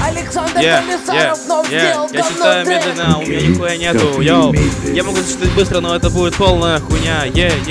Александр Я считаю медленно, у меня нихуя нету, йоу. Я могу зачитать быстро, но это будет полная хуйня.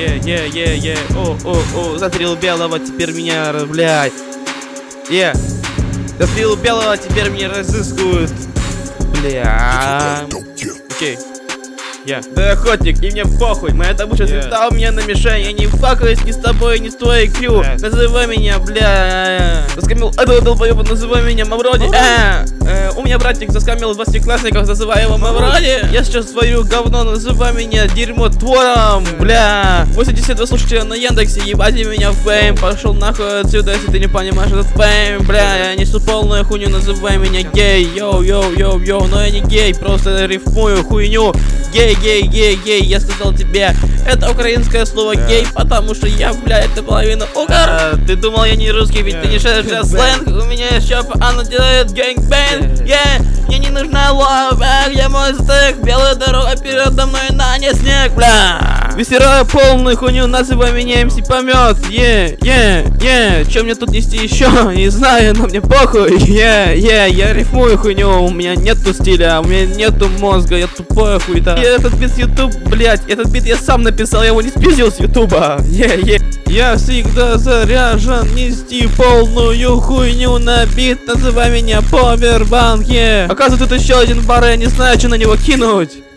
О, застрелил белого, теперь меня, блядь. Застрелил белого, теперь меня разыскивают. Бля. Окей. Да охотник, и мне похуй, моя добыча слетала у меня на мишень. Я не факаюсь ни с тобой, ни с твоей крю. Называй меня, бля. Заскамил этого долбоеба, называй меня Мавроди. У меня братик заскамил 20-классников, называй его Мавроди. Я сейчас свою говно, называй меня дерьмо твором, бля. 82 слушателя на Яндексе, ебайте меня в фейм. Пошел нахуй отсюда, если ты не понимаешь этот фейм, бля. Я несу полную хуйню, называй меня гей. Йоу, но я не гей, просто рифмую хуйню. Гей, я сказал тебе, это украинское слово гей, потому что я, бля, это половина угар. Ты думал, я не русский, ведь ты не шаришь сленг. У меня щепа, она делает гэнгбэнг. Мне не нужна лава, где мой стек. Белая дорога передо мной, на не снег, бля. Высираю полную хуйню, называй меня МС Помет. Чем мне тут нести еще? Не знаю, но мне похуй. Я рифмую хуйню, у меня нету стиля, у меня нету мозга, я тупая хуйта. И этот бит с YouTube, блять, этот бит я сам написал, я его не спиздил с Ютуба. Я всегда заряжен нести полную хуйню на бит, называй меня Повербанк. Оказывается, тут еще один бар, я не знаю, что на него кинуть.